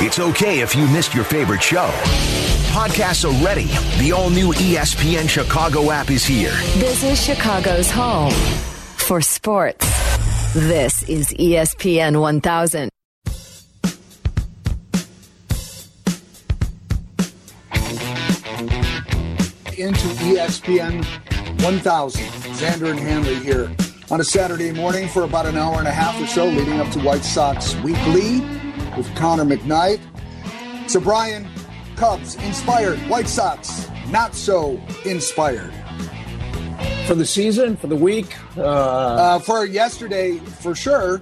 It's okay if you missed your favorite show. Podcasts are ready. The all-new ESPN Chicago app is here. This is Chicago's home for sports. This is ESPN 1000. Into ESPN 1000. Xander and Hanley here on a Saturday morning for about an hour and a half or so leading up to White Sox Weekly with Connor McKnight. So Brian, Cubs inspired, White Sox not so inspired. For the season, for the week? For yesterday, for sure.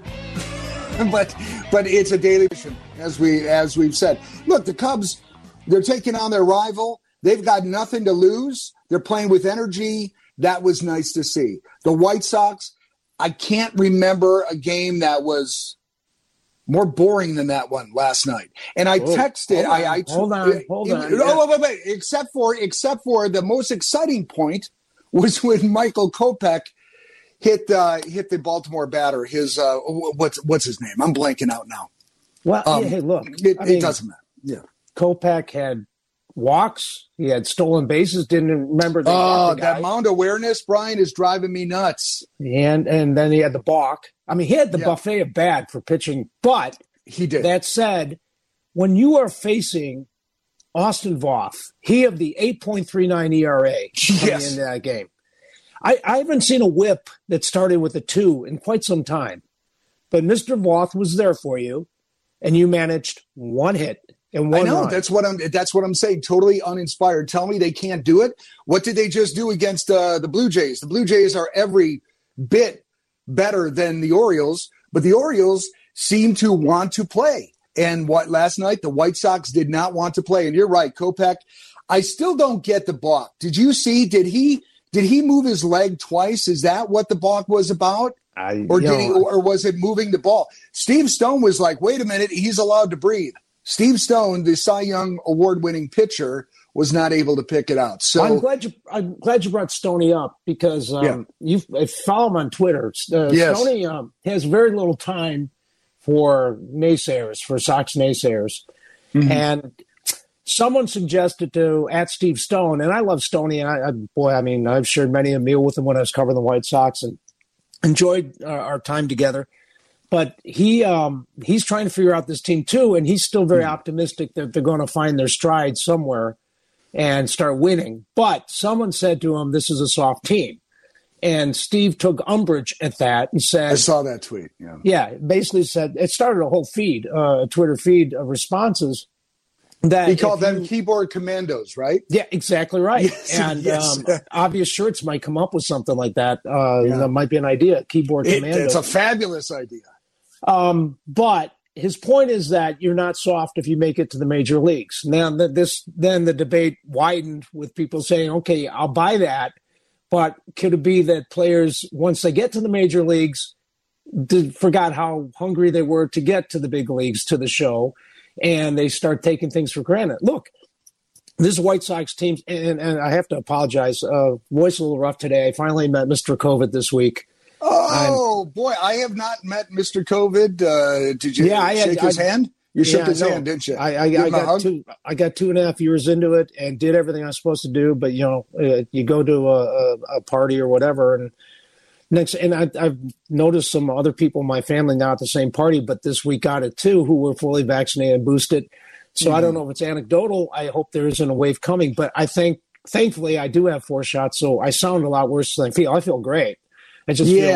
but it's a daily mission, as we've said. Look, the Cubs, they're taking on their rival. They've got nothing to lose. They're playing with energy. That was nice to see. The White Sox, I can't remember a game that was more boring than that one last night. And I texted. Hold on. Wait. Except for the most exciting point was when Michael Kopech hit the Baltimore batter. His what's his name? I'm blanking out now. Well, hey, look, it doesn't matter. Yeah, Kopech had walks. He had stolen bases. Didn't remember that mound awareness, Brian, is driving me nuts. And then he had the balk. I mean, he had the buffet of bad for pitching, but he did. That said, when you are facing Austin Voth, he of the 8.39 ERA coming into that game. I haven't seen a whip that started with a 2 in quite some time. But Mr. Voth was there for you, and you managed one hit. And one run. That's what I'm saying. Totally uninspired. Tell me they can't do it. What did they just do against the Blue Jays? The Blue Jays are every bit better than the Orioles, but the Orioles seem to want to play. And last night the White Sox did not want to play. And you're right, Kopech. I still don't get the balk. Did you see? Did he move his leg twice? Is that what the balk was about? Or was it moving the ball? Steve Stone was like, wait a minute, he's allowed to breathe. Steve Stone, the Cy Young award-winning pitcher, was not able to pick it out. So I'm glad you brought Stoney up because you follow him on Twitter. Stoney has very little time for naysayers, for Sox naysayers, and someone suggested to @Steve Stone, and I love Stoney, and I've shared many a meal with him when I was covering the White Sox and enjoyed our time together. But he's trying to figure out this team too, and he's still very optimistic that they're going to find their stride somewhere and start winning. But someone said to him, this is a soft team. And Steve took umbrage at that and said... I saw that tweet, Yeah, basically said, it started a whole feed, a Twitter feed of responses. That he called them keyboard commandos, right? Yeah, exactly right. Yes, and Obvious Shirts might come up with something like that. That might be an idea, keyboard commandos. It's a fabulous idea. But his point is that you're not soft if you make it to the major leagues. Now, then the debate widened with people saying, okay, I'll buy that. But could it be that players, once they get to the major leagues, forgot how hungry they were to get to the big leagues, to the show, and they start taking things for granted? Look, this White Sox team, and I have to apologize, voice a little rough today. I finally met Mr. COVID this week. Oh, boy, I have not met Mr. COVID. Did you shake his hand? You shook his hand, didn't you? I got 2.5 years into it and did everything I was supposed to do. But, you go to a party or whatever. And I've noticed some other people in my family now at the same party, but this week got it too, who were fully vaccinated and boosted. So I don't know if it's anecdotal. I hope there isn't a wave coming. But I think, thankfully, I do have 4 shots. So I sound a lot worse than I feel. I feel great. Right.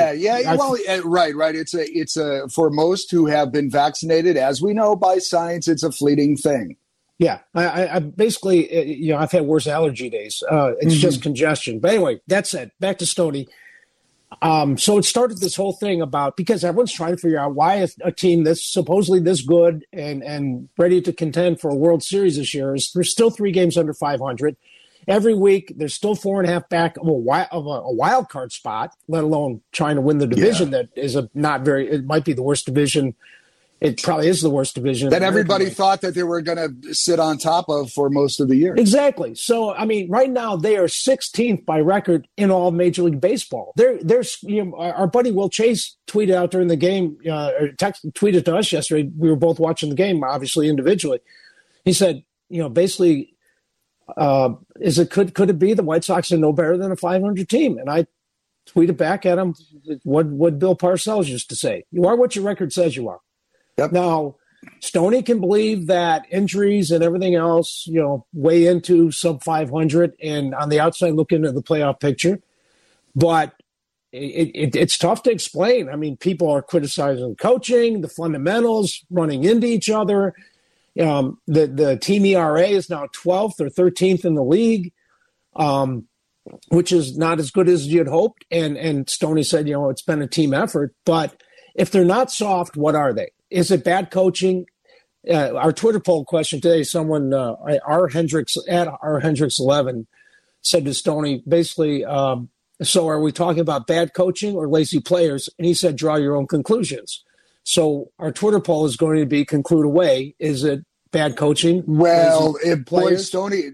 It's a for most who have been vaccinated, as we know by science, it's a fleeting thing. Yeah, I basically, I've had worse allergy days. It's just congestion. But anyway, that said, back to Stoney. So it started this whole thing because everyone's trying to figure out why a team that's supposedly this good and ready to contend for a World Series this year there's still 3 games under 500. Every week, they're still 4.5 back of a wild card spot, let alone trying to win the division that is it might be the worst division It probably is the worst division that everybody thought that they were going to sit on top of for most of the year. Exactly. So, I mean, right now they are 16th by record in all Major League Baseball. There's our buddy Will Chase tweeted out during the game, tweeted to us yesterday. We were both watching the game, obviously individually. He said, basically, could it be the White Sox are no better than a 500 team? And I tweeted back at him what Bill Parcells used to say: "You are what your record says you are." Yep. Now, Stoney can believe that injuries and everything else, weigh into sub 500 and on the outside look into the playoff picture. But it's tough to explain. I mean, people are criticizing coaching, the fundamentals, running into each other. The team ERA is now 12th or 13th in the league, which is not as good as you'd hoped. And Stoney said, it's been a team effort. But if they're not soft, what are they? Is it bad coaching? Our Twitter poll question today, someone, R. Hendricks, at R. Hendricks 11, said to Stoney, basically, so are we talking about bad coaching or lazy players? And he said, draw your own conclusions. So our Twitter poll is going to be conclude away. Is it bad coaching? Well, Stoney,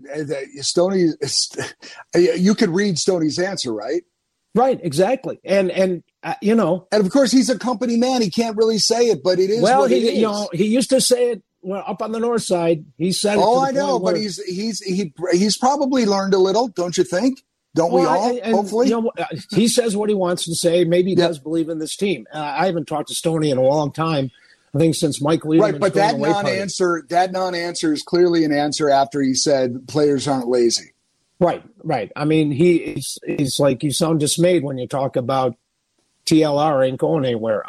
you could read Stoney's answer, right? Right, exactly. And of course he's a company man. He can't really say it, but it is. Well, he used to say it up on the north side. He said, "Oh, I know," but he's probably learned a little, don't you think? Don't we all? Hopefully, he says what he wants to say. Maybe he does believe in this team. I haven't talked to Stoney in a long time. I think since Mike Liederman. Right, but that non-answer is clearly an answer after he said players aren't lazy. Right. I mean, he's like, you sound dismayed when you talk about TLR ain't going anywhere.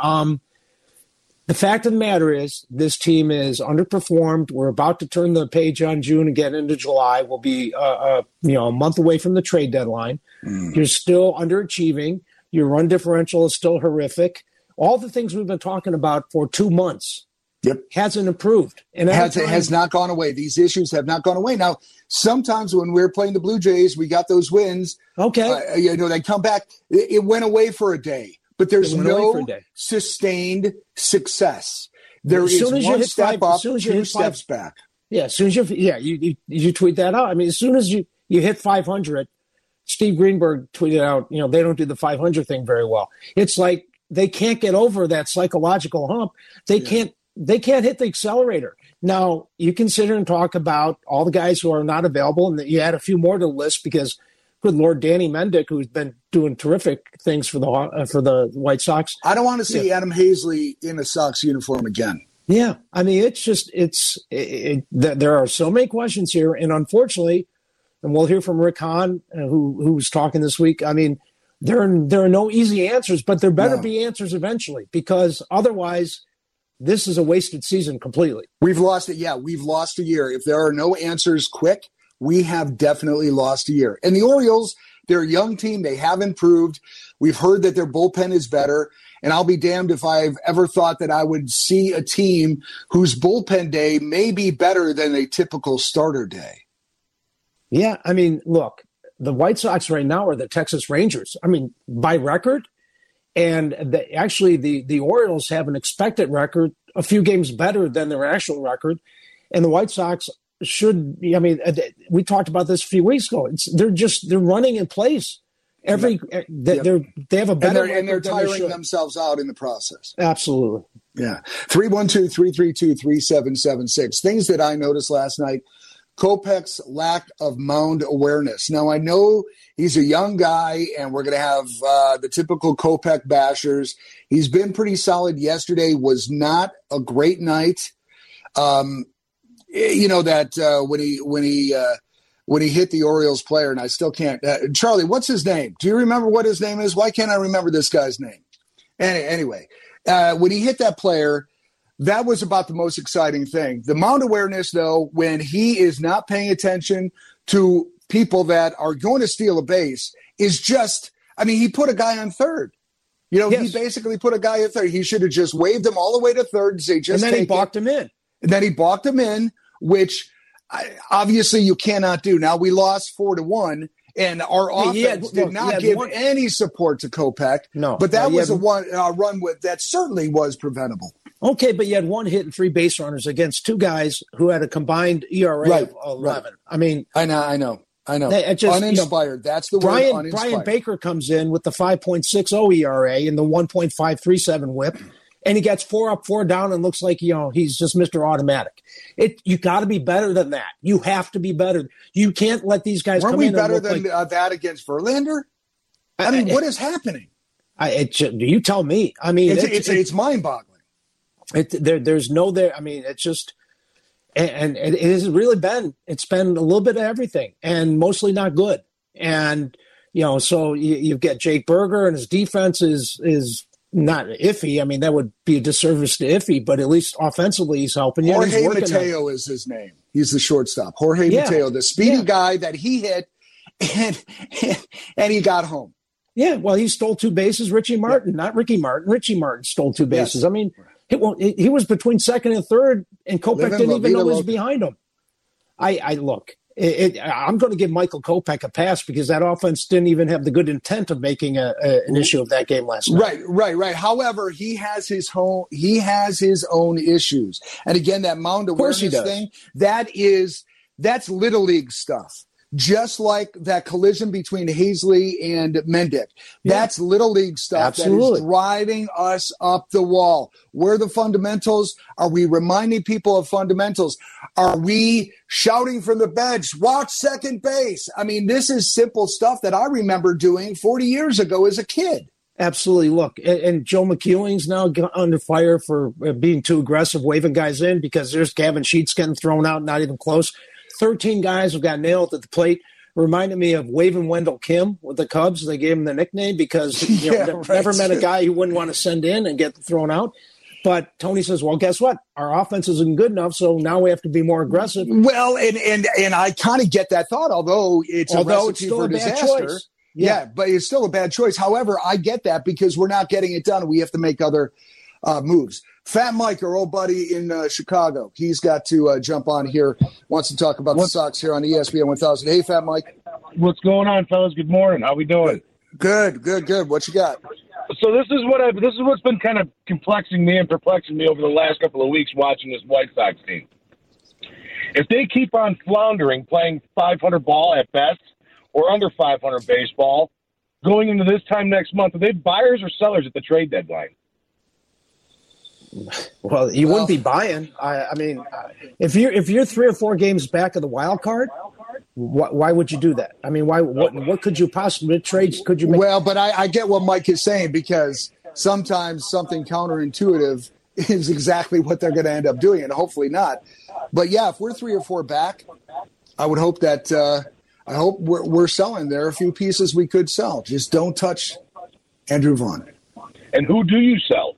The fact of the matter is this team is underperformed. We're about to turn the page on June and get into July. We'll be a month away from the trade deadline. You're still underachieving. Your run differential is still horrific. All the things we've been talking about for 2 months. Yep. Hasn't improved. And has not gone away. These issues have not gone away. Now, sometimes when we're playing the Blue Jays, we got those wins. Okay. They come back. It went away for a day, but there's no sustained success. There is one step up, two steps back. Yeah, as soon as you tweet that out. I mean, as soon as you hit 500, Steve Greenberg tweeted out, they don't do the 500 thing very well. It's like they can't get over that psychological hump. They can't hit the accelerator. Now, you can sit here and talk about all the guys who are not available, and you add a few more to the list because, good Lord, Danny Mendick, who's been doing terrific things for the White Sox. I don't want to see Adam Hazley in a Sox uniform again. Yeah, I mean, there are so many questions here, and unfortunately, and we'll hear from Rick Hahn, who was talking this week. I mean, there are no easy answers, but there better be answers eventually, because otherwise – this is a wasted season completely. We've lost it. Yeah, we've lost a year. If there are no answers quick, we have definitely lost a year. And the Orioles, they're a young team. They have improved. We've heard that their bullpen is better. And I'll be damned if I've ever thought that I would see a team whose bullpen day may be better than a typical starter day. Yeah, I mean, look, the White Sox right now are the Texas Rangers. I mean, by record. And the Orioles have an expected record, a few games better than their actual record. And the White Sox should be, I mean, we talked about this a few weeks ago. They're running in place. They have a better and they're tiring themselves out in the process. Absolutely. Yeah. 312-332-3776. Things that I noticed last night. Kopech's lack of mound awareness. Now, I know he's a young guy, and we're going to have the typical Kopech bashers. He's been pretty solid. Yesterday was not a great night. When he hit the Orioles player, and I still can't. Charlie, what's his name? Do you remember what his name is? Why can't I remember this guy's name? Anyway, when he hit that player, that was about the most exciting thing. The mound awareness, though, when he is not paying attention to people that are going to steal a base, is just, I mean, he put a guy on third. He basically put a guy at third. He should have just waved him all the way to third and say, just take it. And then he balked him in. And then he balked him in, which obviously you cannot do. Now, we lost 4-1. And our offense did not give any support to Kopech. No, but that was a run that certainly was preventable. Okay, but you had one hit and 3 base runners against 2 guys who had a combined ERA of 11. Right. I mean, I know. Just, uninspired. That's the word. Uninspired. Brian Baker comes in with the 5.60 ERA and the 1.537 WHIP, and he gets 4 up, 4 down, and looks like he's just Mr. Automatic. You got to be better than that. You have to be better. You can't let these guys come in. Weren't we better than that against Verlander? I mean, what is happening? You tell me. I mean, it's mind-boggling. There's no there. I mean, it's just. And it has really been, it's been a little bit of everything and mostly not good. And, so you get Jake Berger and his defense is not iffy. I mean, that would be a disservice to iffy, but at least offensively he's helping you. Jorge Mateo is his name. He's the shortstop. Jorge Mateo, the speedy guy that he hit and he got home. Yeah, well, he stole 2 bases. Richie Martin, not Ricky Martin. Richie Martin stole 2 bases. Yes. I mean, he was between second and third, and Kopech didn't even know he was behind him. I'm going to give Michael Kopech a pass because that offense didn't even have the good intent of making an issue of that game last night. Right. However, he has his own issues, and again, that mound awareness thing, that's little league stuff. Just like that collision between Hazley and Mendick. That's little league stuff. Absolutely. That is driving us up the wall. Where are the fundamentals? Are we reminding people of fundamentals? Are we shouting from the bench, watch second base? I mean, this is simple stuff that I remember doing 40 years ago as a kid. Absolutely. Look, and Joe McEwing's now under fire for being too aggressive, waving guys in because there's Gavin Sheets getting thrown out, not even close. 13 guys who got nailed at the plate. Reminded me of Waving Wendell Kim with the Cubs. They gave him the nickname because never met a guy who wouldn't want to send in and get thrown out. But Tony says, well, guess what? Our offense isn't good enough, so now we have to be more aggressive. Well, and I kind of get that thought, although it's a recipe for disaster. Yeah, but it's still a bad choice. However, I get that because we're not getting it done. We have to make other moves. Fat Mike, our old buddy in Chicago, he's got to jump on here, wants to talk about the Sox here on ESPN 1000. Hey, Fat Mike. What's going on, fellas? Good morning. How we doing? Good. What you got? So this is what's been kind of perplexing me over the last couple of weeks watching this White Sox team. If they keep on floundering, playing 500 ball at best or under 500 baseball, going into this time next month, are they buyers or sellers at the trade deadline? Well, you wouldn't be buying. I mean, if you're 3 or 4 games back of the wild card, why would you do that? I mean, what could you possibly trades could you make? Well, but I get what Mike is saying because sometimes something counterintuitive is exactly what they're going to end up doing, and hopefully not. But yeah, if we're 3 or 4 back, I would hope that I hope we're selling. There are a few pieces we could sell. Just don't touch Andrew Vaughn. And who do you sell?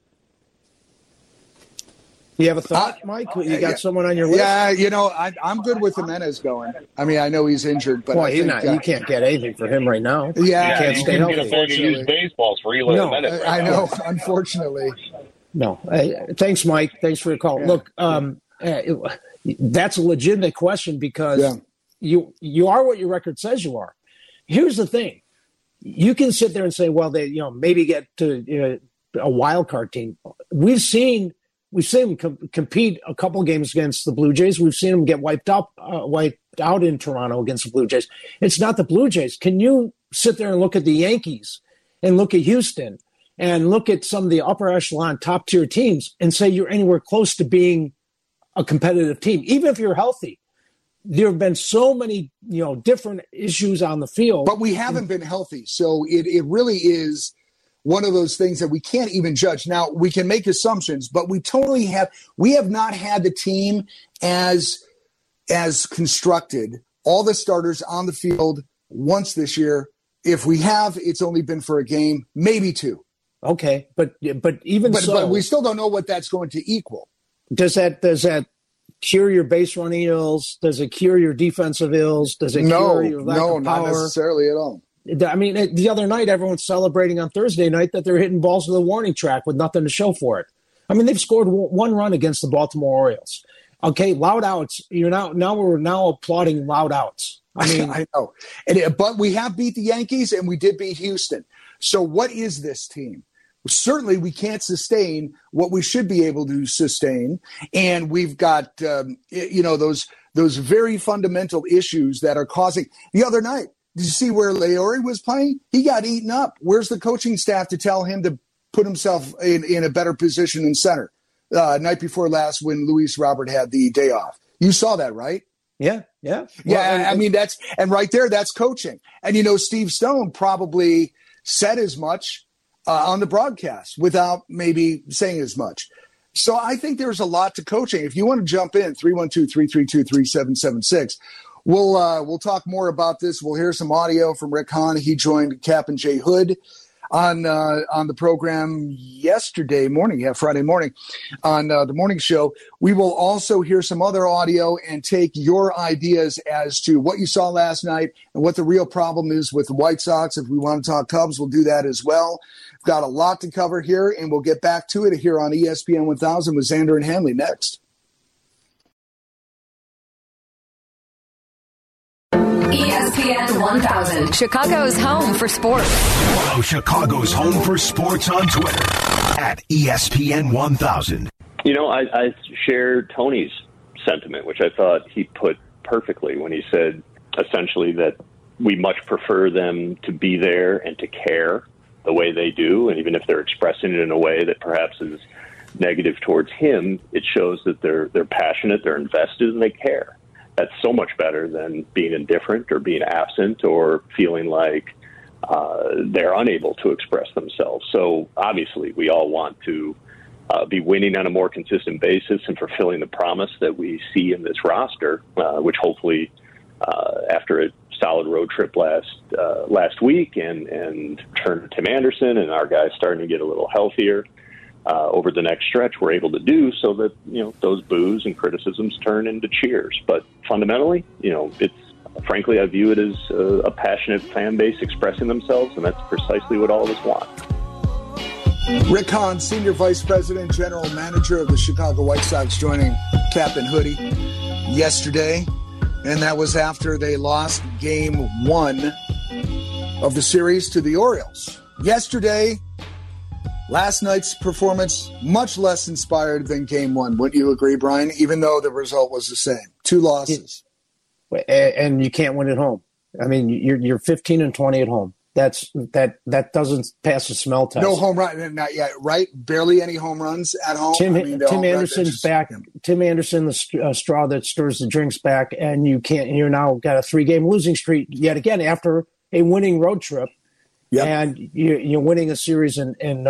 You have a thought, Mike? You got someone on your list? Yeah, I'm good with Jimenez going. I mean, I know he's injured, but you can't get anything for him right now. Yeah, you can't stay healthy. You can afford to use baseballs for Eli Jimenez. I know, unfortunately. No. Thanks, Mike. Thanks for your call. Yeah. Look, that's a legitimate question because you are what your record says you are. Here's the thing: you can sit there and say, well, they maybe get to a wild card team. We've seen them compete a couple games against the Blue Jays. We've seen them get wiped out in Toronto against the Blue Jays. It's not the Blue Jays. Can you sit there and look at the Yankees and look at Houston and look at some of the upper echelon top tier teams and say you're anywhere close to being a competitive team, even if you're healthy? There have been so many, different issues on the field. But we haven't been healthy. So it really is one of those things that we can't even judge. Now, we can make assumptions, but we have not had the team as constructed, all the starters on the field once this year. If we have, it's only been for a game, maybe 2. Okay, but but we still don't know what that's going to equal. Does that cure your base running ills? Does it cure your defensive ills? Does it cure your lack of power? No, not necessarily at all. I mean, the other night, everyone's celebrating on Thursday night that they're hitting balls to the warning track with nothing to show for it. I mean, they've scored 1 run against the Baltimore Orioles. Okay, loud outs. We're now applauding loud outs. I mean, I know. But we have beat the Yankees and we did beat Houston. So what is this team? certainly we can't sustain what we should be able to sustain. And we've got, those very fundamental issues that are causing. The other night, did you see where Lauri was playing? He got eaten up. Where's the coaching staff to tell him to put himself in a better position in center? Night before last when Luis Robert had the day off. You saw that, right? Yeah. Well, I mean, that's right there, that's coaching. And, Steve Stone probably said as much on the broadcast without maybe saying as much. So I think there's a lot to coaching. If you want to jump in, 312-332-3776. We'll talk more about this. We'll hear some audio from Rick Hahn. He joined Cap and Jay Hood on the program yesterday morning, Friday morning, on the morning show. We will also hear some other audio and take your ideas as to what you saw last night and what the real problem is with the White Sox. If we want to talk Cubs, we'll do that as well. We've got a lot to cover here, and we'll get back to it here on ESPN 1000 with Xander and Hanley next. ESPN 1000, Chicago's home for sports. Follow Chicago's home for sports on Twitter at ESPN 1000. I share Tony's sentiment, which I thought he put perfectly when he said essentially that we much prefer them to be there and to care the way they do. And even if they're expressing it in a way that perhaps is negative towards him, it shows that they're passionate, they're invested, and they care. That's so much better than being indifferent or being absent or feeling like they're unable to express themselves. So obviously we all want to be winning on a more consistent basis and fulfilling the promise that we see in this roster, which hopefully after a solid road trip last week and turn Tim Anderson and our guys starting to get a little healthier over the next stretch, we're able to do so that, those boos and criticisms turn into cheers. But fundamentally, it's frankly, I view it as a passionate fan base expressing themselves, and that's precisely what all of us want. Rick Hahn, Senior Vice President, General Manager of the Chicago White Sox, joining Cap and Hoodie yesterday. And that was after they lost Game 1 of the series to the Orioles. Yesterday, last night's performance, much less inspired than Game 1. Wouldn't you agree, Brian? Even though the result was the same. 2 losses. And you can't win at home. I mean, you're 15-20 at home. That doesn't pass the smell test. No home run, not yet, right? Barely any home runs at home. Tim Anderson's back. Tim Anderson, the straw that stirs the drinks back, and you're now got a 3-game losing streak yet again after a winning road trip. Yep. And you're winning a series you didn't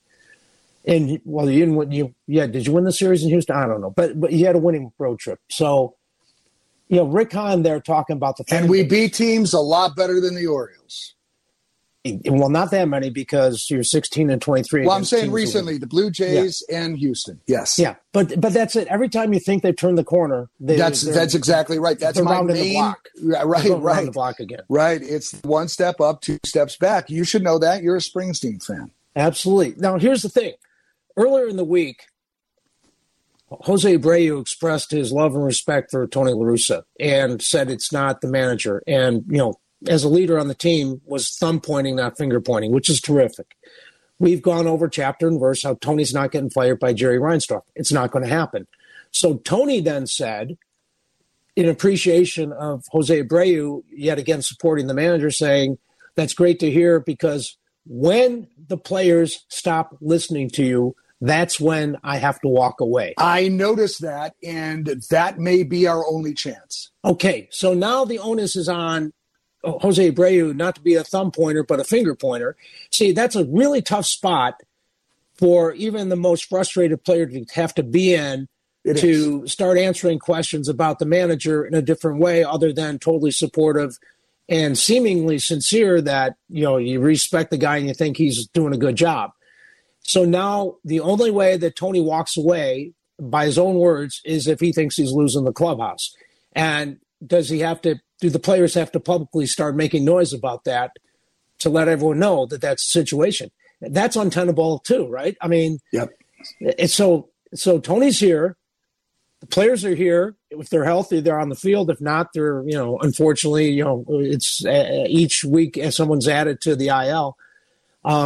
win. Did you win the series in Houston? I don't know, but you had a winning road trip. So, Rick Hahn there talking about the and we beat teams a lot better than the Orioles. Well, not that many because you're 16-23. Well, I'm saying recently, the Blue Jays and Houston. Yes. Yeah, but that's it. Every time you think they've turned the corner, that's exactly right. That's my main. The block. Right. Round the block again. Right. It's 1 step up, 2 steps back. You should know that. You're a Springsteen fan. Absolutely. Now, here's the thing. Earlier in the week, Jose Abreu expressed his love and respect for Tony La Russa and said it's not the manager. And, as a leader on the team, was thumb pointing, not finger pointing, which is terrific. We've gone over chapter and verse how Tony's not getting fired by Jerry Reinsdorf. It's not going to happen. So Tony then said, in appreciation of Jose Abreu, yet again supporting the manager, saying, that's great to hear because when the players stop listening to you, that's when I have to walk away. I noticed that, and that may be our only chance. Okay, so now the onus is on Jose Abreu not to be a thumb pointer, but a finger pointer. See, that's a really tough spot for even the most frustrated player to have to be in to start answering questions about the manager in a different way other than totally supportive and seemingly sincere that, you respect the guy and you think he's doing a good job. So now the only way that Tony walks away, by his own words, is if he thinks he's losing the clubhouse. And do the players have to publicly start making noise about that to let everyone know that that's the situation? That's untenable too, right? I mean, yep. So Tony's here. The players are here. If they're healthy, they're on the field. If not, they're, unfortunately, it's each week as someone's added to the IL.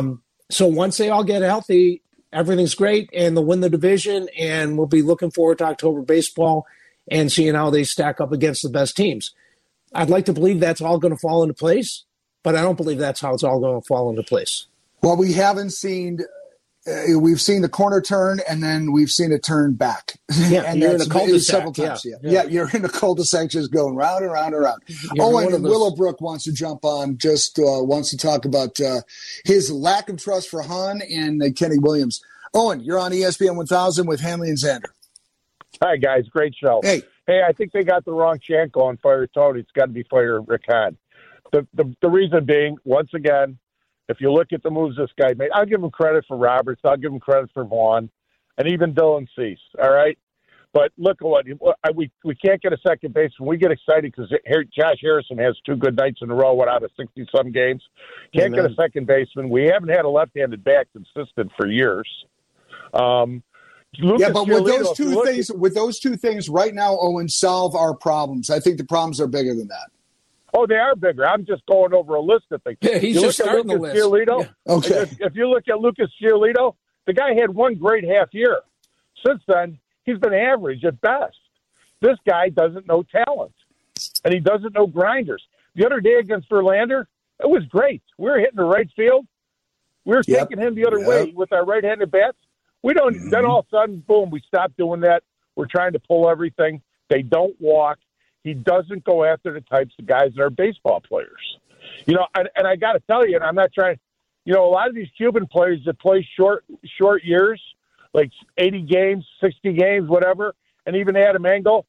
So once they all get healthy, everything's great, and they'll win the division, and we'll be looking forward to October baseball and seeing how they stack up against the best teams. I'd like to believe that's all going to fall into place, but I don't believe that's how it's all going to fall into place. Well, we haven't seen we've seen the corner turn, and then we've seen it turn back. Yeah, and you're in a cul-de-sac several times. Yeah, you're in a cul-de-sac just going round and round and round. Owen Willowbrook wants to jump on, just wants to talk about his lack of trust for Hahn and Kenny Williams. Owen, you're on ESPN 1000 with Hanley and Xander. Hi, guys. Great show. Hey, I think they got the wrong chant going. Fire Tony. It's got to be fire Rick Hahn. The reason being, once again, if you look at the moves this guy made, I'll give him credit for Roberts. I'll give him credit for Vaughn, and even Dylan Cease. All right, but look at what we can't get a second baseman. We get excited because Josh Harrison has 2 good nights in a row, out of 60-some games. Can't get a second baseman. We haven't had a left-handed bat consistent for years. But with those two things right now, Owen, solve our problems. I think the problems are bigger than that. Oh, they are bigger. I'm just going over a list of things. Yeah, he's just starting the list. Giolito, yeah. Okay. If you look at Lucas Giolito, the guy had one great half year. Since then, he's been average at best. This guy doesn't know talent, and he doesn't know grinders. The other day against Verlander, it was great. We were hitting the right field. We were taking him the other way with our right-handed bats. We don't. Then all of a sudden, boom, we stopped doing that. We're trying to pull everything. They don't walk. He doesn't go after the types of guys that are baseball players. And I got to tell you, and I'm not trying, a lot of these Cuban players that play short years, like 80 games, 60 games, whatever, and even Adam Engel,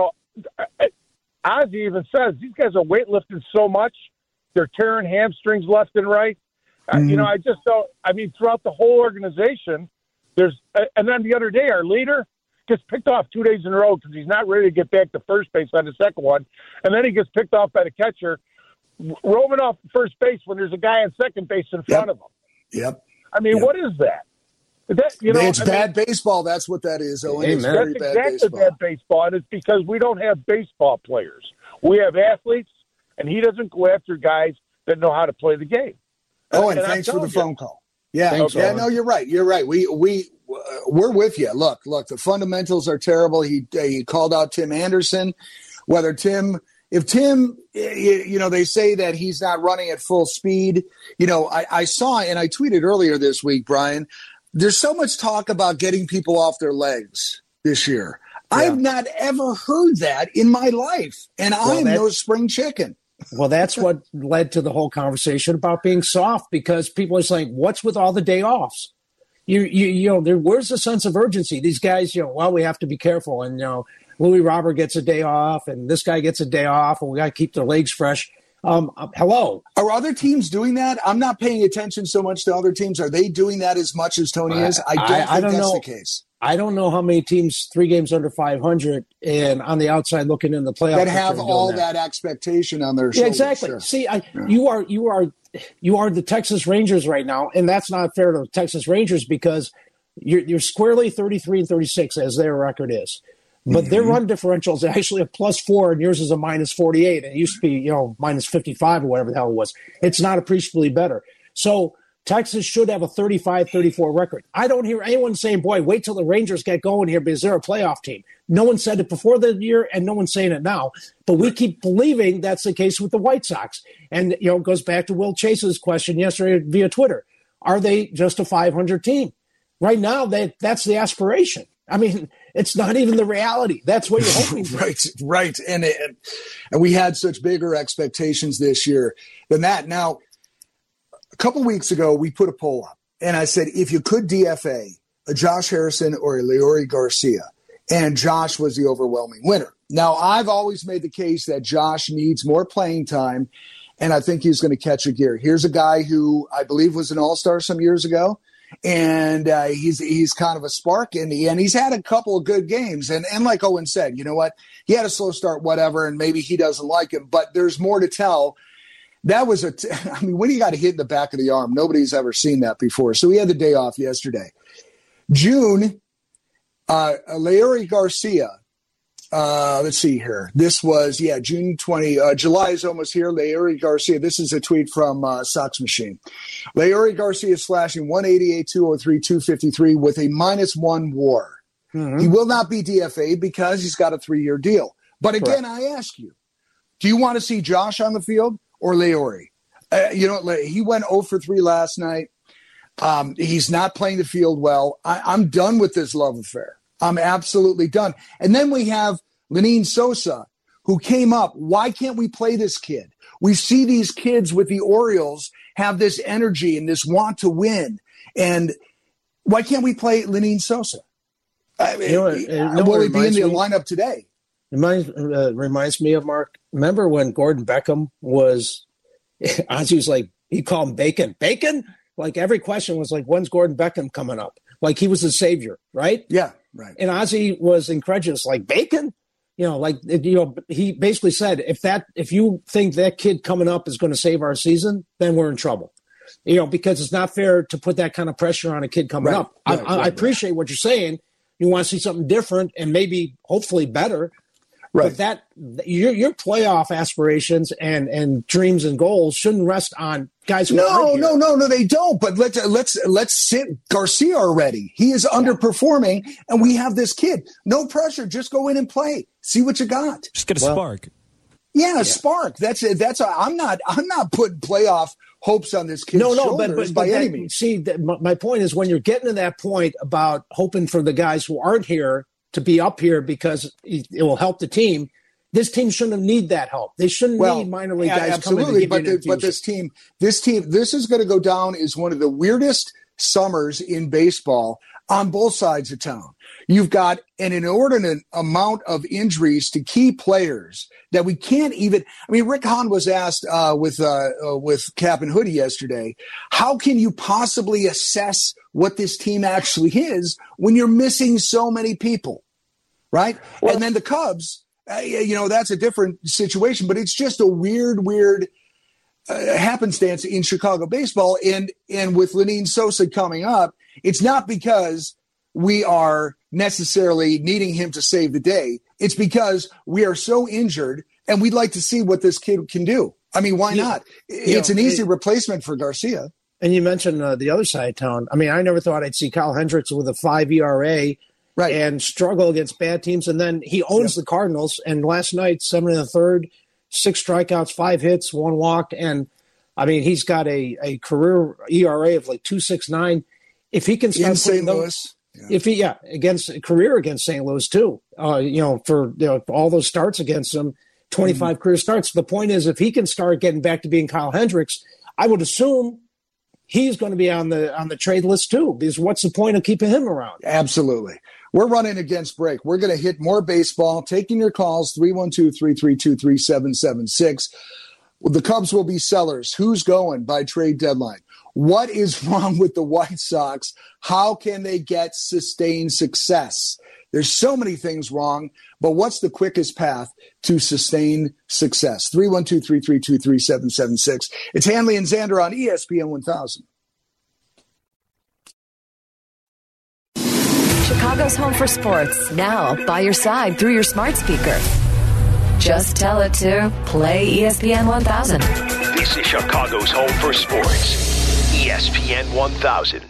Ozzie even says these guys are weightlifting so much, they're tearing hamstrings left and right. I just don't, throughout the whole organization, and then the other day, our leader gets picked off 2 days in a row because he's not ready to get back to first base on the second one. And then he gets picked off by the catcher, roaming off first base when there's a guy on second base in front of him. Yep. What is that? It's bad baseball. That's what that is, Owen. It's very bad baseball. Bad baseball, and it's because we don't have baseball players. We have athletes, and he doesn't go after guys that know how to play the game. Owen, thanks for the phone call. Yeah, no, you're right. You're right. We're with you. Look, the fundamentals are terrible. He called out Tim Anderson. If Tim, they say that he's not running at full speed. I saw, and I tweeted earlier this week, Brian, there's so much talk about getting people off their legs this year. Yeah. I've not ever heard that in my life, and I'm no spring chicken. Well, that's what led to the whole conversation about being soft, because people are saying, what's with all the day offs? Where's the sense of urgency? These guys, we have to be careful. And, Louis Robert gets a day off, and this guy gets a day off, and we got to keep their legs fresh. Hello. Are other teams doing that? I'm not paying attention so much to other teams. Are they doing that as much as Tony is? I don't think that's the case. I don't know how many teams 3 games under 500 and on the outside looking in the playoffs that have all that expectation on their shoulders. Yeah, exactly. Sure. See, you are the Texas Rangers right now, and that's not fair to the Texas Rangers because you're squarely 33 and 36 as their record is. But their run differential is actually a +4, and yours is a -48. It used to be, -55 or whatever the hell it was. It's not appreciably better. So Texas should have a 35-34 record. I don't hear anyone saying, boy, wait till the Rangers get going here because they're a playoff team. No one said it before the year, and no one's saying it now. But we keep believing that's the case with the White Sox. And, it goes back to Will Chase's question yesterday via Twitter. Are they just a 500 team? Right now, that's the aspiration. It's not even the reality. That's what you're hoping for. Right. And we had such bigger expectations this year than that. Now, a couple weeks ago, we put a poll up, and I said, if you could DFA a Josh Harrison or a Leury Garcia, and Josh was the overwhelming winner. Now, I've always made the case that Josh needs more playing time, and I think he's going to catch a gear. Here's a guy who I believe was an all-star some years ago, and he's kind of a spark, and he's had a couple of good games. And like Owen said, you know what? He had a slow start, whatever, and maybe he doesn't like him, but there's more to tell. That was when he got hit in the back of the arm, nobody's ever seen that before. So he had the day off yesterday. June, Leury Garcia let's see here. This was, June 20. July is almost here. Leury Garcia. This is a tweet from Sox Machine. Leury Garcia is slashing 188, 203, 253 with a -1 WAR. Mm-hmm. He will not be DFA'd because he's got a 3-year deal. But again, I ask you, do you want to see Josh on the field or Leury? He went 0 for 3 last night. He's not playing the field well. I'm done with this love affair. I'm absolutely done. And then we have Lenyn Sosa, who came up. Why can't we play this kid? We see these kids with the Orioles have this energy and this want to win. And why can't we play Lenyn Sosa? Will he be in the lineup today? It reminds me of, Mark, remember when Gordon Beckham was – Ozzy was like – he called him Bacon. Bacon? Like every question was like, when's Gordon Beckham coming up? Like he was the savior, right? Yeah, right. And Ozzy was incredulous, like Bacon? He basically said, if you think that kid coming up is going to save our season, then we're in trouble. Because it's not fair to put that kind of pressure on a kid coming up. I appreciate what you're saying. You want to see something different and maybe hopefully better. Right. But your playoff aspirations and dreams and goals shouldn't rest on guys who No, they don't. But let's sit Garcia already. He is underperforming, and we have this kid. No pressure. Just go in and play. See what you got. Just get a spark. Yeah, spark. That's it. I'm not putting playoff hopes on this kid's shoulders by any means. See, my point is when you're getting to that point about hoping for the guys who aren't here to be up here because it will help the team. This team shouldn't need that help. They shouldn't need minor league guys coming to give you an infusion. But this team, this is going to go down as one of the weirdest summers in baseball on both sides of town. You've got an inordinate amount of injuries to key players that we can't even. I mean, Rick Hahn was asked with Cap and Hoodie yesterday, how can you possibly assess what this team actually is when you're missing so many people, right? Well, and then the Cubs, that's a different situation, but it's just a weird happenstance in Chicago baseball. And with Lenyn Sosa coming up, it's not because we are necessarily needing him to save the day. It's because we are so injured and we'd like to see what this kid can do. I mean, why not? It's an easy replacement for Garcia. And you mentioned the other side of town. I mean, I never thought I'd see Kyle Hendricks with a 5 ERA and struggle against bad teams. And then he owns the Cardinals. And last night, 7 1/3, 6 strikeouts, 5 hits, 1 walk. And, I mean, he's got a career ERA of like 2.69. If he can start in St. Louis. Against St. Louis too, for all those starts against him, 25 career starts. The point is, if he can start getting back to being Kyle Hendricks, I would assume he's going to be on the trade list too, because what's the point of keeping him around? Absolutely. We're running against break. We're going to hit more baseball, taking your calls, 312-332-3776. The Cubs will be sellers. Who's going by trade deadline? What is wrong with the White Sox? How can they get sustained success? There's so many things wrong, but what's the quickest path to sustained success? 312-332-3776. It's Hanley and Xander on ESPN 1000. Chicago's home for sports, now by your side through your smart speaker. Just tell it to play ESPN 1000. This is Chicago's home for sports. ESPN 1000.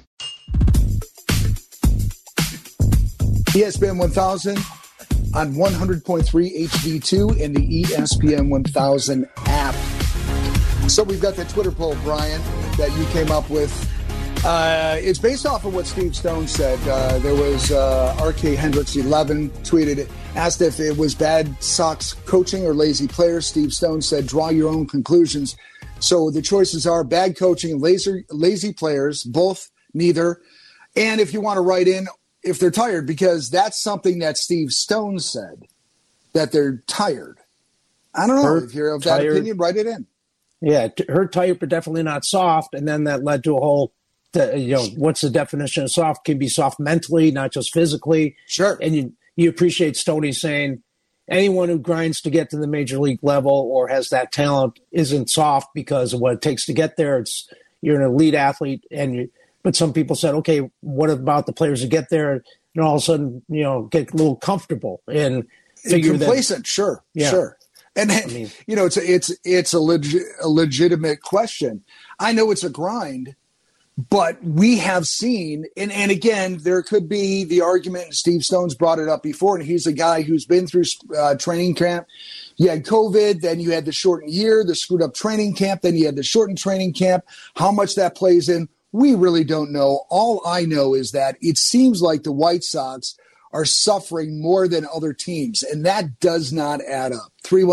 ESPN 1000 on 100.3 HD2 and the ESPN 1000 app. So we've got the Twitter poll, Brian, that you came up with. It's based off of what Steve Stone said. There was RK Hendricks 11 tweeted, asked if it was bad Sox coaching or lazy players. Steve Stone said, draw your own conclusions. So the choices are bad coaching, lazy players, both, neither. And if you want to write in, if they're tired, because that's something that Steve Stone said, that they're tired. I don't know if you're of that opinion, write it in. Yeah, her tired, but definitely not soft. And then that led to a whole, what's the definition of soft? Can be soft mentally, not just physically. Sure. And you appreciate Stoney saying anyone who grinds to get to the major league level or has that talent isn't soft because of what it takes to get there. You're an elite athlete. But some people said, okay, what about the players who get there and all of a sudden, get a little comfortable? And figure complacent. Sure. And I mean, it's a legitimate question. I know it's a grind, but we have seen, and again, there could be the argument, and Steve Stone's brought it up before, and he's a guy who's been through training camp. You had COVID, then you had the shortened year, the screwed up training camp, then you had the shortened training camp. How much that plays in, we really don't know. All I know is that it seems like the White Sox are suffering more than other teams, and that does not add up.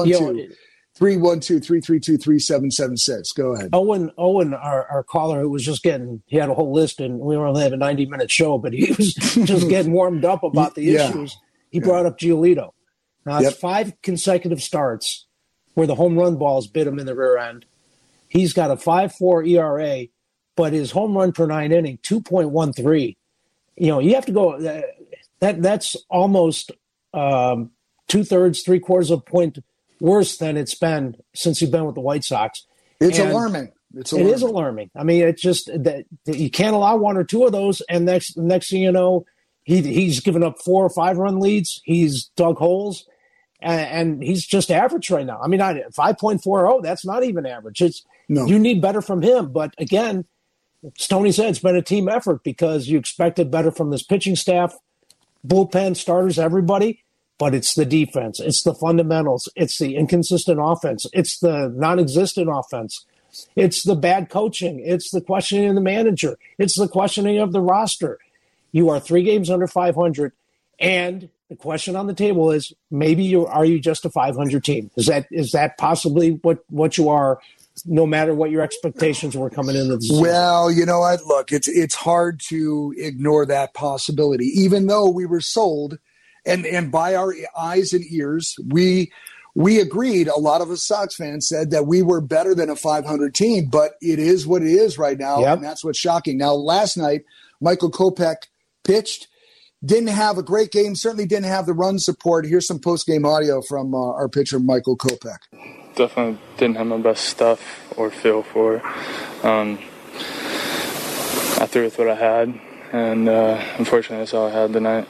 312-332-3776. Go ahead. Owen, our caller, who was just he had a whole list, and we only have a 90-minute show, but he was just getting warmed up about the issues. He brought up Giolito. Now, it's 5 consecutive starts where the home run balls bit him in the rear end. He's got a 5.4 ERA, but his home run per 9 inning, 2.13. You have to go that's almost 2/3, 3/4 of a point worse than it's been since he's been with the White Sox. It's alarming. It is alarming. I mean, it's just that you can't allow 1 or 2 of those, and next thing you know, he's given up 4 or 5 run leads. He's dug holes, and he's just average right now. I mean, 5.40, that's not even average. You need better from him. But again, Stoney said it's been a team effort because you expected better from this pitching staff, bullpen, starters, everybody. But it's the defense. It's the fundamentals. It's the inconsistent offense. It's the non-existent offense. It's the bad coaching. It's the questioning of the manager. It's the questioning of the roster. You are 3 games under 500, and the question on the table is are you just a 500 team? Is that possibly what you are, no matter what your expectations were coming into the season? Well, you know what? Look, it's hard to ignore that possibility, even though we were sold. And by our eyes and ears, we agreed. A lot of us Sox fans said that we were better than a 500 team, but it is what it is right now, and that's what's shocking. Now, last night, Michael Kopech pitched, didn't have a great game, certainly didn't have the run support. Here's some post-game audio from our pitcher, Michael Kopech. Definitely didn't have my best stuff or feel for it. I threw with what I had, and unfortunately that's all I had tonight.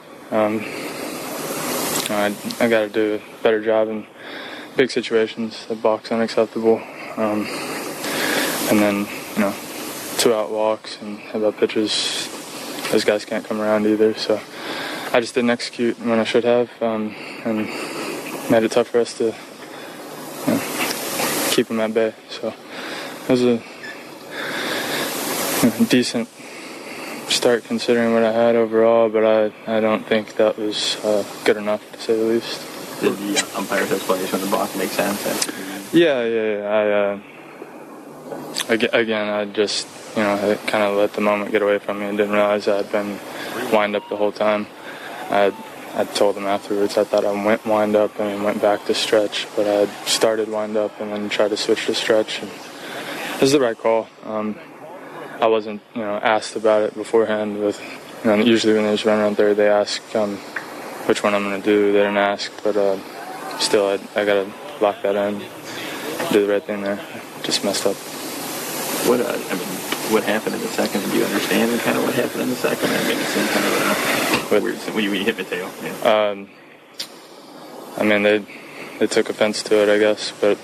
I got to do a better job in big situations. The box unacceptable, and then 2-out walks and about pitches. Those guys can't come around either. So I just didn't execute when I should have, and made it tough for us to keep them at bay. So it was a decent start considering what I had overall, but I don't think that was good enough, to say the least. Did the umpire's explanation of the block make sense? Yeah. I just I kind of let the moment get away from me and didn't realize I'd been wind up the whole time. I told them afterwards I thought I went wind up and went back to stretch, but I started wind up and then tried to switch to stretch. And it was the right call. I wasn't, asked about it beforehand. With, usually when there's run around third, they ask which one I'm going to do. They didn't ask, but still, I got to lock that in, do the right thing there. Just messed up. What happened in the second? Do you understand kind of what happened in the second? I mean, it seemed kind of weird when you hit Mateo. Yeah. They took offense to it, I guess, but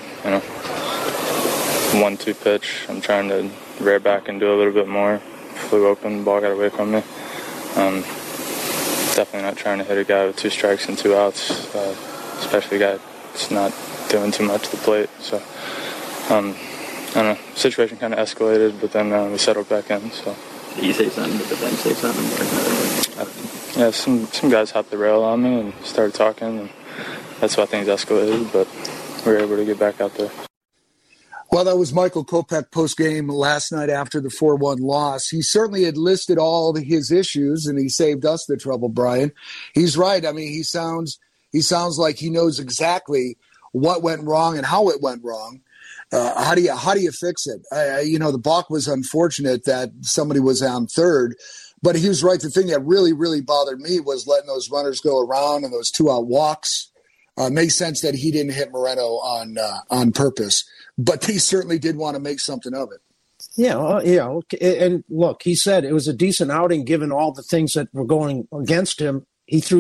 1-2 pitch. I'm trying to rear back and do a little bit more. Flew open, ball got away from me. Definitely not trying to hit a guy with 2 strikes and 2 outs, especially a guy that's not doing too much at the plate. So, I don't know. Situation kind of escalated, but then we settled back in. So. Did you say something? Did the bench say something? Yeah, some guys hopped the rail on me and started talking, and that's why things escalated. But we were able to get back out there. Well, that was Michael Kopech post-game last night after the 4-1 loss. He certainly had listed all of his issues, and he saved us the trouble, Brian. He's right. I mean, he sounds like he knows exactly what went wrong and how it went wrong. How do you fix it? The balk was unfortunate that somebody was on third, but he was right. The thing that really, really bothered me was letting those runners go around and those 2-out walks. Makes sense that he didn't hit Moreno on purpose, but he certainly did want to make something of it. Yeah, and look, he said it was a decent outing given all the things that were going against him he threw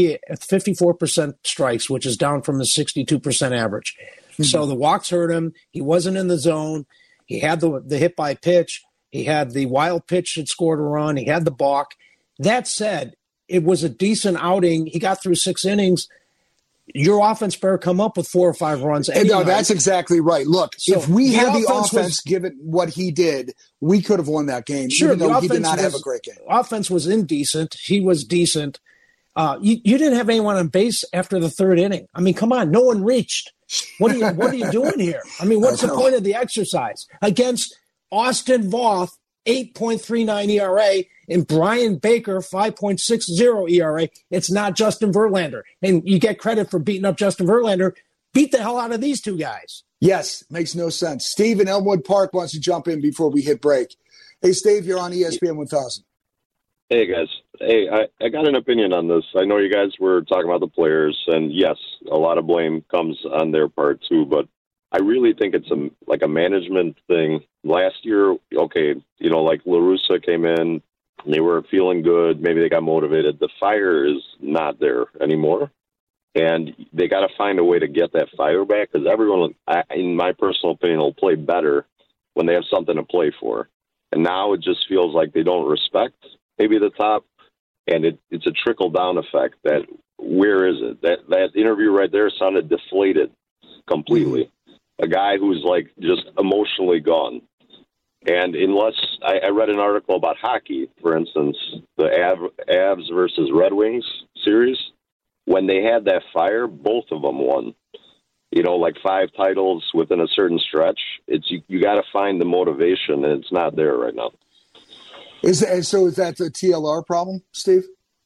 54% strikes, which is down from the 62% average. Mm-hmm. So the walks hurt him. He wasn't in the zone. He had the hit by pitch. He had the wild pitch that scored a run. He had the balk. That said, it was a decent outing. He got through 6 innings. Your offense better come up with 4 or 5 runs. No, that's exactly right. Look, so if we had the offense given what he did, we could have won that game, sure, even though he did not have a great game. Offense was indecent. He was decent. You didn't have anyone on base after the 3rd inning. I mean, come on, no one reached. What are you doing here? I mean, what's the point of the exercise? Against Austin Voth, 8.39 ERA, and Brian Baker, 5.60 ERA. It's not Justin Verlander. And you get credit for beating up Justin Verlander. Beat the hell out of these 2 guys. Yes, makes no sense. Steve in Elmwood Park wants to jump in before we hit break. Hey, Steve, you're on ESPN 1000. Hey, guys. Hey, I got an opinion on this. I know you guys were talking about the players, and yes, a lot of blame comes on their part too, but I really think it's a management thing. Last year, okay, like La Russa came in, they were feeling good, maybe they got motivated. The fire is not there anymore, and they got to find a way to get that fire back, because everyone, in my personal opinion, will play better when they have something to play for. And now it just feels like they don't respect maybe the top, and it's a trickle-down effect. That where is it? That interview right there sounded deflated completely. A guy who's like just emotionally gone. And unless I read an article about hockey, for instance, the Avs versus Red Wings series, when they had that fire, both of them won. Like 5 titles within a certain stretch. It's you got to find the motivation, and it's not there right now. Is that the TLR problem, Steve?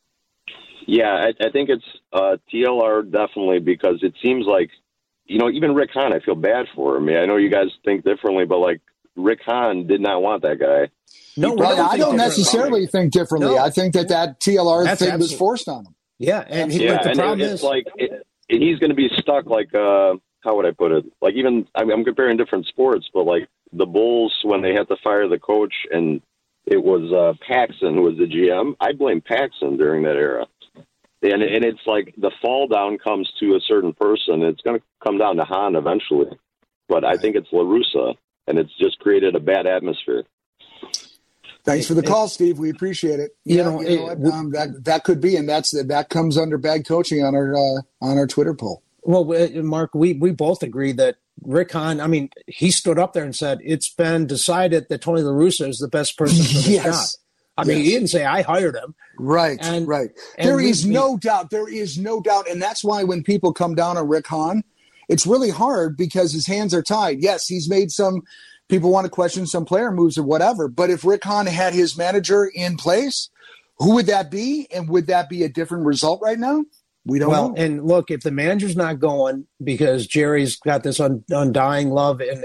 Yeah, I think it's TLR definitely, because it seems like, even Rick Hahn, I feel bad for him. I know you guys think differently, but like Rick Hahn did not want that guy. No, I don't necessarily think differently. No. I think that TLR thing was forced on him. Yeah, and it's like he's going to be stuck. Like how would I put it? Like even I'm comparing different sports, but like the Bulls when they had to fire the coach and it was Paxson who was the GM. I blame Paxson during that era. And it's like the fall down comes to a certain person. It's going to come down to Hahn eventually. But I think it's La Russa, and it's just created a bad atmosphere. Thanks for the call, Steve. We appreciate it. That could be, and that comes under bad coaching on our Twitter poll. Well, Mark, we both agree that Rick Hahn, he stood up there and said, it's been decided that Tony La Russa is the best person for this job. He didn't say I hired him. Right, right. There is no doubt. And that's why when people come down on Rick Hahn, it's really hard because his hands are tied. Yes, he's made some people want to question some player moves or whatever. But if Rick Hahn had his manager in place, who would that be? And would that be a different result right now? We don't know. And look, if the manager's not going because Jerry's got this undying love and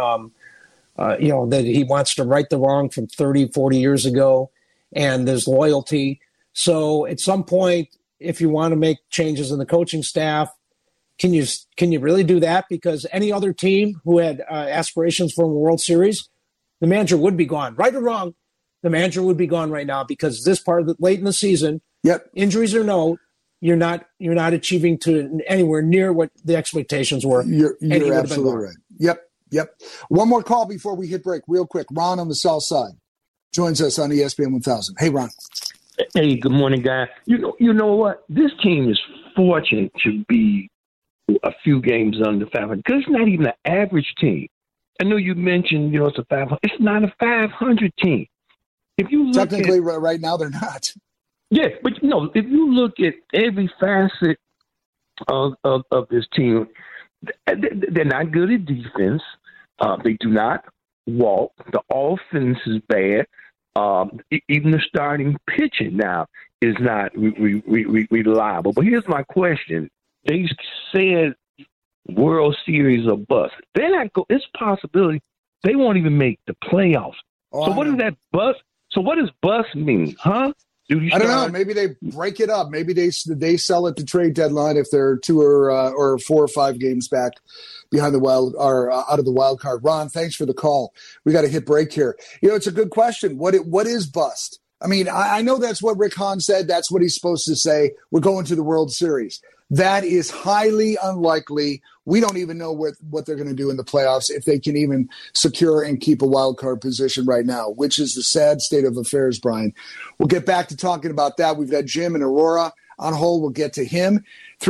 that he wants to right the wrong from 30, 40 years ago, and there's loyalty. So at some point, if you want to make changes in the coaching staff, can you really do that? Because any other team who had aspirations for a World Series, the manager would be gone. Right or wrong, the manager would be gone right now because this part of the late in the season, injuries or no, you're not achieving to anywhere near what the expectations were. You're absolutely right. Yep. One more call before we hit break real quick. Ron on the South Side joins us on ESPN 1000. Hey, Ron. Hey, good morning, guys. You know what? This team is fortunate to be a few games under 500 because it's not even an average team. I know you mentioned, it's a 500. It's not a 500 team. If you look technically, right now, they're not. Yeah, but if you look at every facet of this team, they're not good at defense. They do not walk. The offense is bad. Even the starting pitching now is not reliable. But here's my question. They said World Series or bust. They're not it's a possibility they won't even make the playoffs. So what does that bust? So what does bust mean, huh? I don't know. Maybe they break it up. Maybe they sell it to trade deadline if they're 2 or 4 or 5 games back behind the wild or out of the wild card. Ron, thanks for the call. We got to hit break here. It's a good question. What is bust? I mean, I know that's what Rick Hahn said. That's what he's supposed to say. We're going to the World Series. That is highly unlikely. We don't even know what they're going to do in the playoffs, if they can even secure and keep a wild card position right now, which is the sad state of affairs, Brian. We'll get back to talking about that. We've got Jim and Aurora on hold. We'll get to him.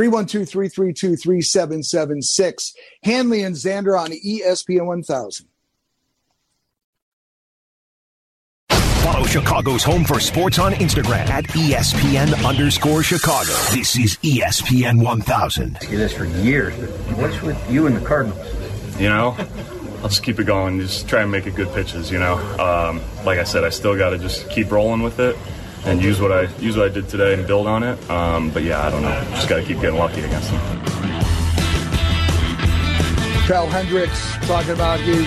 312-332-3776. Hanley and Xander on ESPN 1000. Follow Chicago's Home for Sports on Instagram at ESPN_Chicago. This is ESPN 1000. I do this for years, but what's with you and the Cardinals? You know, I'll just keep it going. Just try and make it good pitches, you know. Like I said, I still got to just keep rolling with it and use what I did today and build on it. But yeah, I don't know. Just got to keep getting lucky against them. Kyle Hendricks talking about his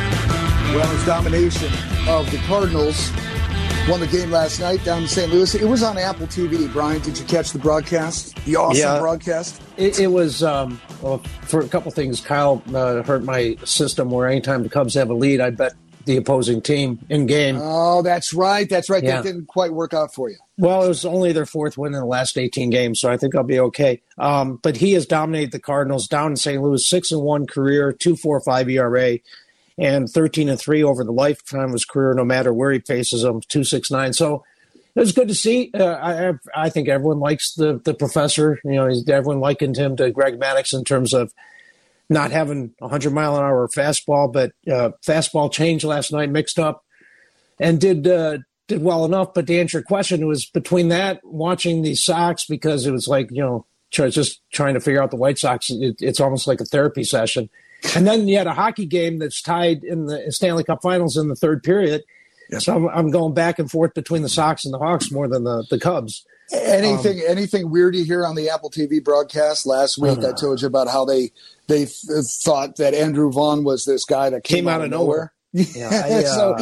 domination of the Cardinals. Won the game last night down in St. Louis. It was on Apple TV. Brian, did you catch the broadcast? The awesome broadcast? It was, for a couple things, Kyle hurt my system where anytime the Cubs have a lead, I bet the opposing team in game. Oh, that's right. That's right. Yeah. That didn't quite work out for you. Well, it was only their fourth win in the last 18 games, so I think I'll be okay. But he has dominated the Cardinals down in St. Louis, 6-1 career, 2.45 ERA. And 13-3 over the lifetime of his career, no matter where he faces them, 2.69. So it was good to see. I think everyone likes the professor. You know, everyone likened him to Greg Maddux in terms of not having 100-mile-an-hour fastball, but fastball changed last night, mixed up, and did well enough. But to answer your question, it was between that, watching the Sox, because it was like, you know, just trying to figure out the White Sox. It's almost like a therapy session. And then you had a hockey game that's tied in the Stanley Cup Finals in the third period. Yep. So I'm going back and forth between the Sox and the Hawks more than the Cubs. Anything weird you hear on the Apple TV broadcast last week? I told you about how they thought that Andrew Vaughn was this guy that came out of nowhere. Yeah, so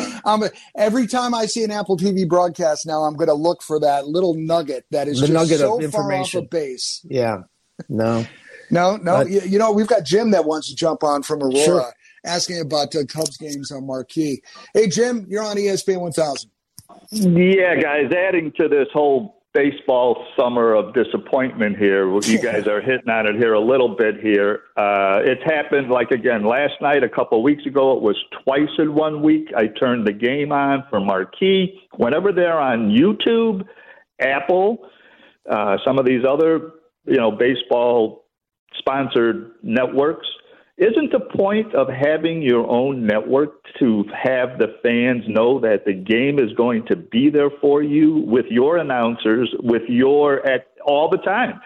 every time I see an Apple TV broadcast now, I'm going to look for that little nugget that is so far off a base. Yeah, no. No. You know, we've got Jim that wants to jump on from Aurora, asking about Cubs games on Marquee. Hey, Jim, you're on ESPN 1000. Yeah, guys, adding to this whole baseball summer of disappointment here, you guys are hitting on it here a little bit here. It's happened, like, again, last night, a couple of weeks ago, it was twice in 1 week. I turned the game on for Marquee. Whenever they're on YouTube, Apple, some of these other, baseball sponsored networks, isn't the point of having your own network to have the fans know that the game is going to be there for you with your announcers, all the time?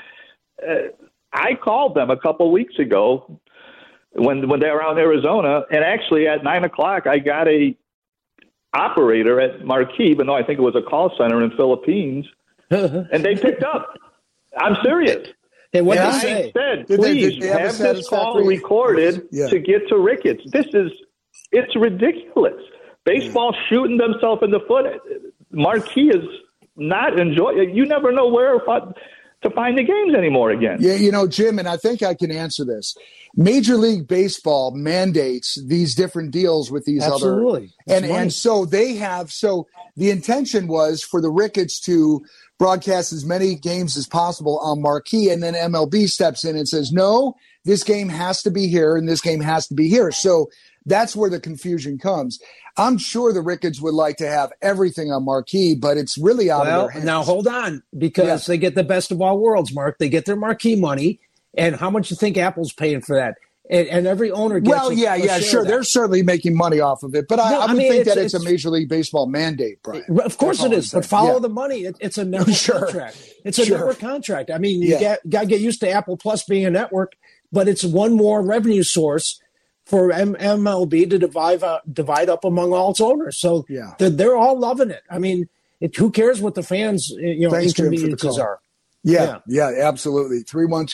I called them a couple of weeks ago when they were out in Arizona, and actually at 9:00 I got a operator at Marquee, but no, I think it was a call center in Philippines, and they picked up. I'm serious. Hey, what did they say? Said, please have this call recorded to get to Ricketts. It's ridiculous. Baseball shooting themselves in the foot. Marquee is not enjoying. You never know where to find the games anymore again. Yeah, Jim, and I think I can answer this. Major League Baseball mandates these different deals with these Absolutely. and so they have. So the intention was for the Ricketts to broadcast as many games as possible on Marquee, and then MLB steps in and says, no, this game has to be here and this game has to be here. So that's where the confusion comes. I'm sure the Ricketts would like to have everything on Marquee, but it's really out of their hands. Now hold on, because they get the best of all worlds, Mark. They get their Marquee money, and how much do you think Apple's paying for that? And every owner gets sure. They're certainly making money off of it. But I would think that it's a Major League Baseball mandate, Brian. Of course it is. But follow the money. It's a network contract. It's a network contract. I mean, you got to get used to Apple Plus being a network, but it's one more revenue source for MLB to divide up among all its owners. So they're all loving it. I mean, who cares what the fans inconveniences are? Yeah, absolutely.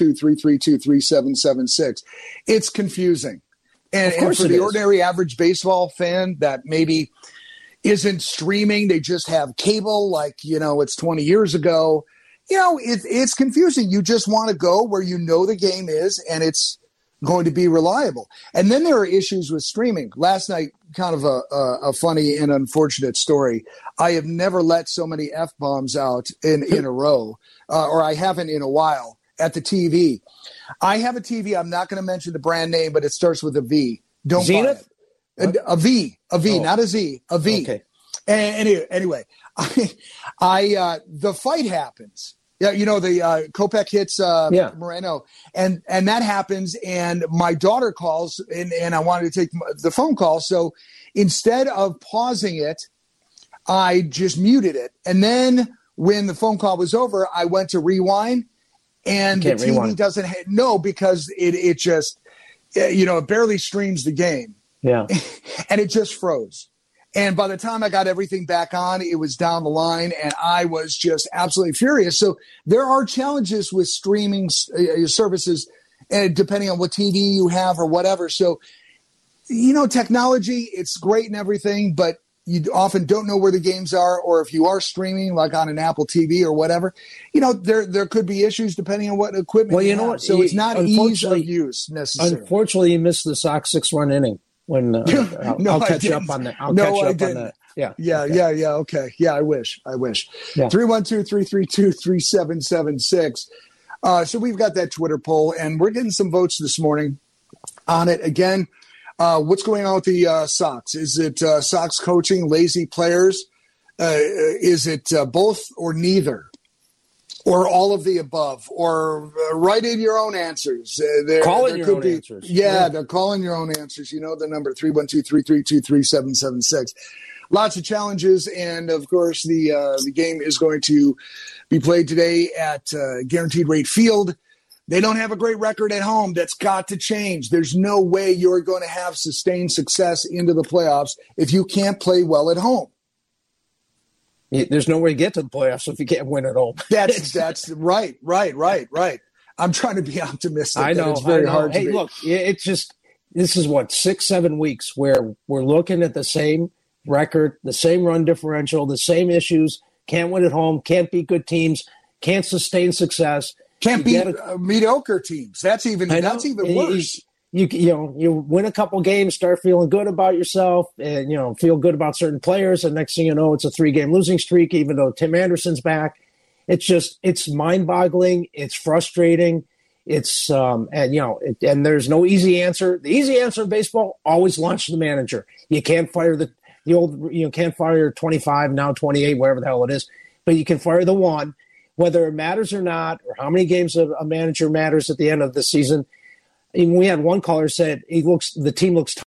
312-332-3776. It's confusing. And for the ordinary average baseball fan that maybe isn't streaming, they just have cable like, it's 20 years ago. It's confusing. You just want to go where the game is, and it's going to be reliable. And then there are issues with streaming. Last night, kind of a funny and unfortunate story. I have never let so many F-bombs out in a row, or I haven't in a while, at the TV. I have a TV. I'm not going to mention the brand name, but it starts with a V. Don't Zenith? buy it. A V, not a Z, a V. Okay. Anyway, the fight happens. Yeah, the Kopech hits Moreno, and that happens, and my daughter calls, and I wanted to take the phone call. So instead of pausing it, I just muted it. And then when the phone call was over, I went to rewind, and the TV doesn't because it just, it barely streams the game. Yeah. And it just froze. And by the time I got everything back on, it was down the line, and I was just absolutely furious. So there are challenges with streaming services, depending on what TV you have or whatever. So, technology, it's great and everything, but you often don't know where the games are, or if you are streaming, like on an Apple TV or whatever, there could be issues depending on what equipment you have. So it's not ease of use necessarily. Unfortunately, you missed the Sox 6-run inning. When I'll catch you up on that. On that. Yeah. Okay. Yeah, I wish. 312-332-3776. So we've got that Twitter poll, and we're getting some votes this morning on it. Again, what's going on with the Sox? Is it Sox coaching, lazy players? Is it both or neither? Or all of the above, or write in your own answers. Call in your own answers. Yeah, they're calling your own answers. The number 312-332-3776. Lots of challenges, and of course, the game is going to be played today at Guaranteed Rate Field. They don't have a great record at home. That's got to change. There's no way you're going to have sustained success into the playoffs if you can't play well at home. There's no way to get to the playoffs if you can't win at home. That's right. I'm trying to be optimistic. I know. It's very hard to be. Look, it's just, this is 6-7 weeks where we're looking at the same record, the same run differential, the same issues. Can't win at home, can't beat good teams, can't sustain success. Can't beat mediocre teams. That's even worse. You win a couple games, start feeling good about yourself, and feel good about certain players, and next thing you know, it's a 3-game losing streak, even though Tim Anderson's back. It's mind-boggling, it's frustrating, it's and there's no easy answer. The easy answer in baseball, always launch the manager. You can't fire can't fire 25, now 28, whatever the hell it is, but you can fire the one, whether it matters or not, or how many games a manager matters at the end of the season. Even we had one caller said the team looks